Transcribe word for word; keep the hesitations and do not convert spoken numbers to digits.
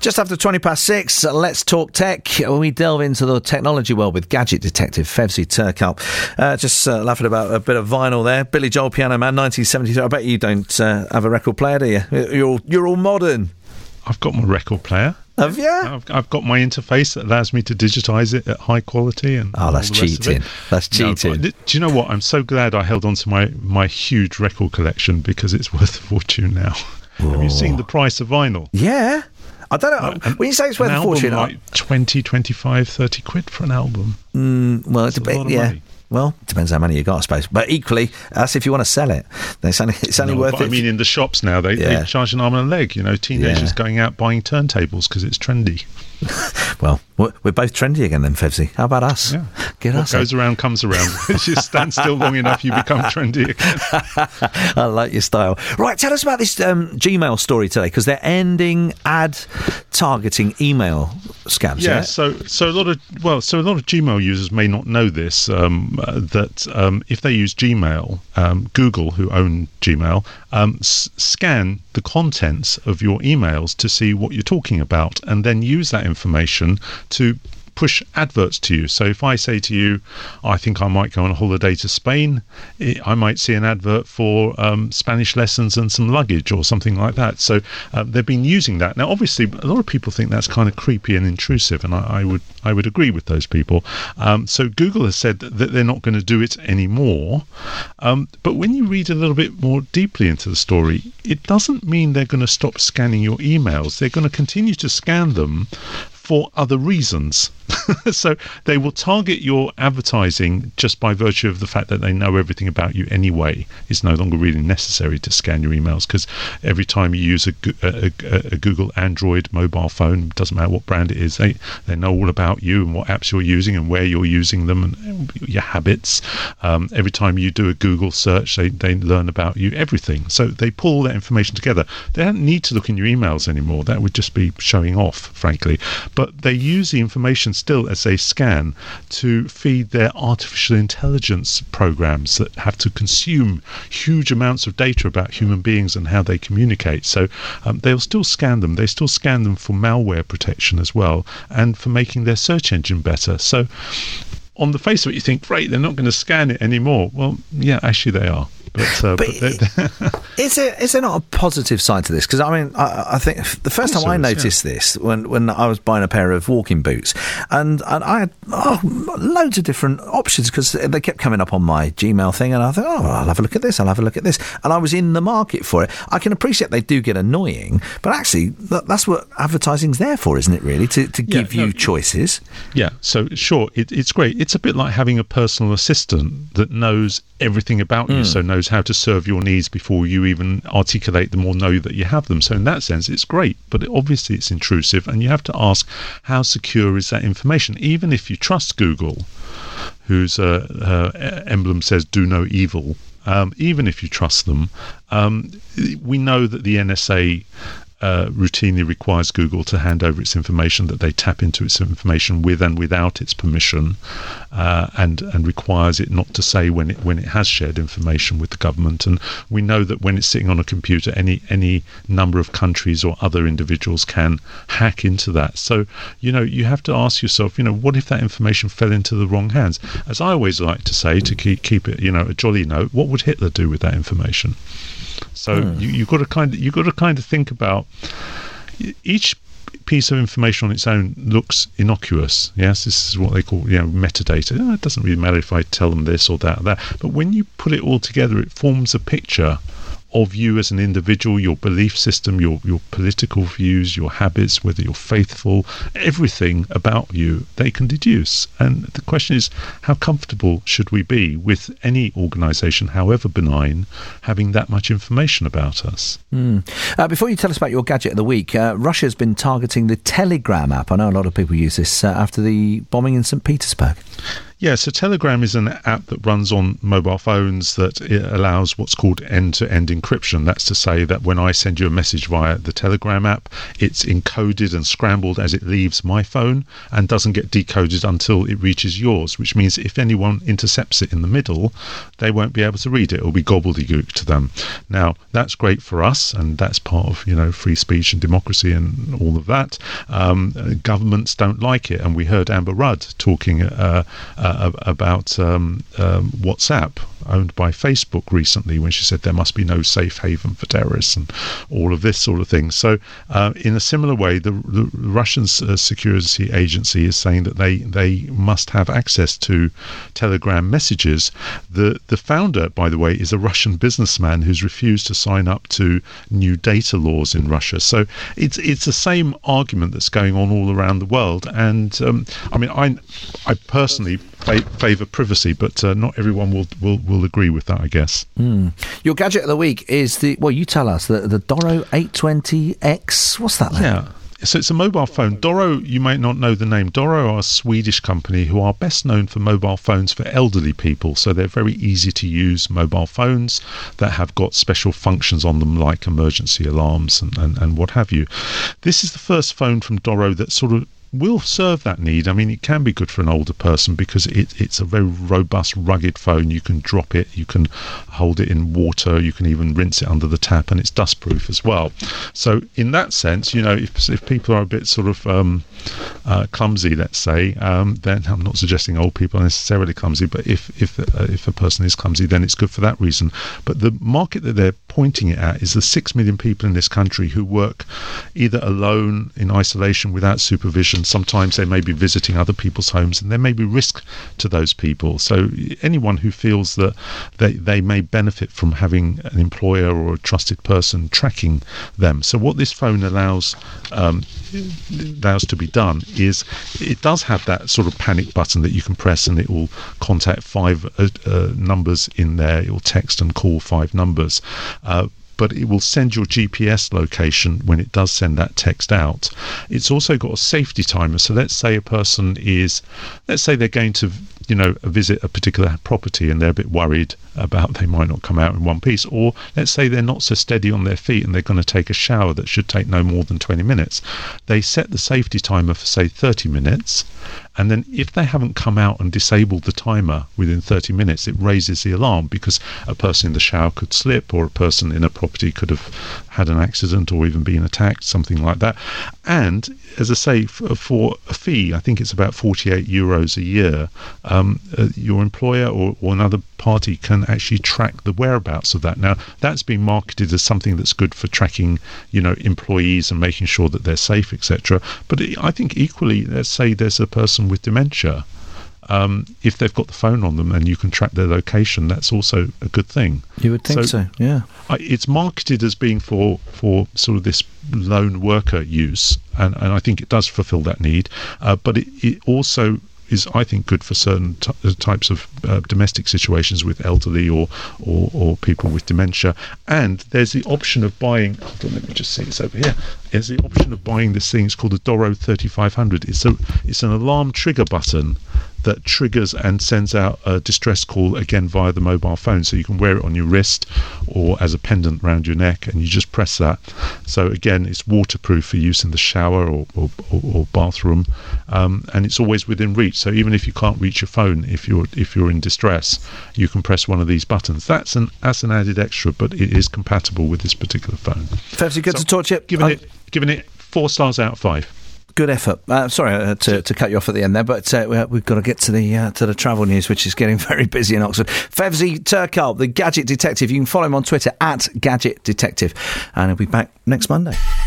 Just after twenty past six, let's talk tech. We delve into the technology world with gadget detective Fevzi Turkalp. Uh, just uh, laughing about a bit of vinyl there. Billy Joel, Piano Man, nineteen seventy-two. I bet you don't uh, have a record player, do you? You're all, you're all modern. I've got my record player. Have you? I've, I've got my interface that allows me to digitise it at high quality. And oh, that's cheating. That's cheating. No, do you know what? I'm so glad I held on to my, my huge record collection because it's worth a fortune now. Whoa. Have you seen the price of vinyl? Yeah. I don't know. An, when you say it's worth a fortune, like twenty, twenty-five, thirty quid for an album. Mm, well, it's a bit, yeah. Money. Well, it depends how many you got, I suppose. But equally, that's if you want to sell it. It's only, it's only no, worth but it. I mean, in the shops now, they, yeah. they charge an arm and a leg. You know, teenagers yeah. going out buying turntables because it's trendy. Well, we're both trendy again then, Fevzi. How about us? Yeah. Get what us goes in. around comes around. If you stand still long enough, you become trendy again. I like your style. Right, tell us about this um, Gmail story today, because they're ending ad targeting email scams. Yeah, yeah, so so a lot of well, so a lot of Gmail users may not know this um, uh, that um, if they use Gmail, um, Google, who own Gmail, um, s- scan the contents of your emails to see what you're talking about, and then use that information to push adverts to you. So if I say to you, I think I might go on a holiday to Spain, I might see an advert for um, Spanish lessons and some luggage or something like that. So uh, they've been using that. Now, obviously, a lot of people think that's kind of creepy and intrusive, and I, I would I would agree with those people. Um, so Google has said that they're not going to do it anymore. Um, but when you read a little bit more deeply into the story, it doesn't mean they're going to stop scanning your emails. They're going to continue to scan them for other reasons. So they will target your advertising just by virtue of the fact that they know everything about you anyway. It's no longer really necessary to scan your emails, because every time you use a, a, a, a Google Android mobile phone, doesn't matter what brand it is, they, they know all about you and what apps you're using and where you're using them and your habits. Um, every time you do a Google search, they, they learn about you, everything. So they pull all that information together. They don't need to look in your emails anymore. That would just be showing off, frankly. But they use the information still as they scan to feed their artificial intelligence programs that have to consume huge amounts of data about human beings and how they communicate. So um, they'll still scan them. They still scan them for malware protection as well, and for making their search engine better. So on the face of it, you think, great, they're not going to scan it anymore. Well, yeah, actually they are. But, uh, but, but is there is there not a positive side to this? Because I mean, I, I think the first time I noticed yeah. this when when I was buying a pair of walking boots, and, and I had oh, loads of different options because they kept coming up on my Gmail thing, and I thought, oh, I'll have a look at this, I'll have a look at this, and I was in the market for it. I can appreciate they do get annoying, but actually that, that's what advertising's there for, isn't it? Really, to to give yeah, no, you choices. Yeah. So sure, it, it's great. It's a bit like having a personal assistant that knows everything about mm. you, so knows how to serve your needs before you even articulate them or know that you have them. So in that sense, it's great, but it, obviously it's intrusive, and you have to ask, how secure is that information? Even if you trust Google, whose uh, uh, emblem says "Do no evil," um, even if you trust them, um, we know that the N S A Uh, routinely requires Google to hand over its information, that they tap into its information with and without its permission, uh, and and requires it not to say when it when it has shared information with the government. And we know that when it's sitting on a computer, any any number of countries or other individuals can hack into that. So you know you have to ask yourself, you know, what if that information fell into the wrong hands? As I always like to say, to keep keep it you know a jolly note, what would Hitler do with that information? So hmm. you, you've got to kind of you've got to kind of think about each piece of information on its own looks innocuous. Yes, this is what they call you know metadata. Oh, it doesn't really matter if I tell them this or that or that. But when you put it all together, it forms a picture of you as an individual, your belief system, your your political views, your habits, whether you're faithful, everything about you they can deduce. And the question is, how comfortable should we be with any organisation, however benign, having that much information about us? Mm. Uh, before you tell us about your gadget of the week, uh, Russia's been targeting the Telegram app. I know a lot of people use this uh, after the bombing in Saint Petersburg. Yeah, so Telegram is an app that runs on mobile phones that it allows what's called end-to-end encryption. That's to say that when I send you a message via the Telegram app, it's encoded and scrambled as it leaves my phone and doesn't get decoded until it reaches yours, which means if anyone intercepts it in the middle, they won't be able to read it. It'll be gobbledygook to them. Now, that's great for us, and that's part of, you know, free speech and democracy and all of that. Um, governments don't like it, and we heard Amber Rudd talking uh, uh, about um, um, WhatsApp, owned by Facebook, recently, when she said there must be no safe haven for terrorists and all of this sort of thing. So uh, in a similar way, the, the Russian uh, security agency is saying that they, they must have access to Telegram messages. The, the founder, by the way, is a Russian businessman who's refused to sign up to new data laws in Russia. So it's it's the same argument that's going on all around the world. And um, I mean, I, I personally favour privacy, but uh, not everyone will, will, will agree with that, I guess. Mm. Your gadget of the week is the, well, you tell us, the, the Doro eight twenty X. What's that like? Yeah. So it's a mobile phone. Doro, you might not know the name. Doro are a Swedish company who are best known for mobile phones for elderly people. So they're very easy to use mobile phones that have got special functions on them, like emergency alarms and, and, and what have you. This is the first phone from Doro that sort of will serve that need. I mean, it can be good for an older person because it, it's a very robust, rugged phone. You can drop it, you can hold it in water, you can even rinse it under the tap, and it's dustproof as well. So in that sense, you know, if, if people are a bit sort of um, uh, clumsy, let's say, um, then I'm not suggesting old people are necessarily clumsy, but if if uh, if a person is clumsy, then it's good for that reason. But the market that they're pointing it at is the six million people in this country who work either alone, in isolation, without supervision. Sometimes they may be visiting other people's homes, and there may be risk to those people. So anyone who feels that they, they may benefit from having an employer or a trusted person tracking them. So what this phone allows um, allows to be done is it does have that sort of panic button that you can press, and it will contact five uh, uh, numbers in there. It will text and call five numbers. Uh, but it will send your G P S location when it does send that text out. It's also got a safety timer. So let's say a person is, let's say they're going to, you know, visit a particular property and they're a bit worried about they might not come out in one piece. Or let's say they're not so steady on their feet and they're going to take a shower that should take no more than twenty minutes. They set the safety timer for, say, thirty minutes. And then if they haven't come out and disabled the timer within thirty minutes, it raises the alarm because a person in the shower could slip, or a person in a property could have had an accident or even been attacked, something like that. And as I say, f- for a fee, I think it's about forty-eight euros a year, um, uh, your employer or, or another party can actually track the whereabouts of that. Now, that's being marketed as something that's good for tracking, you know, employees and making sure that they're safe, et cetera. But it, I think equally, let's say there's a person with dementia. Um, if they've got the phone on them and you can track their location, that's also a good thing. You would think so, so yeah. I, it's marketed as being for, for sort of this lone worker use, and, and I think it does fulfill that need. Uh, but it, it also is, I think, good for certain t- types of uh, domestic situations with elderly or, or or people with dementia. And there's the option of buying, hold on, let me just see, it's over here. There's the option of buying this thing. It's called the Doro thirty-five hundred. It's a it's an alarm trigger button that triggers and sends out a distress call, again via the mobile phone. So you can wear it on your wrist or as a pendant around your neck, and you just press that. So again, it's waterproof for use in the shower or, or, or, or bathroom, um, and it's always within reach. So even if you can't reach your phone, if you're if you're in distress, you can press one of these buttons. That's an that's an added extra, but it is compatible with this particular phone. Fevsy, good so, to talk to you. Giving it giving it four stars out of five. Good effort. Uh, sorry uh, to, to cut you off at the end there, but uh, we've got to get to the uh, to the travel news, which is getting very busy in Oxford. Fevsy Turkal, the Gadget Detective. You can follow him on Twitter at Gadget Detective, and he'll be back next Monday.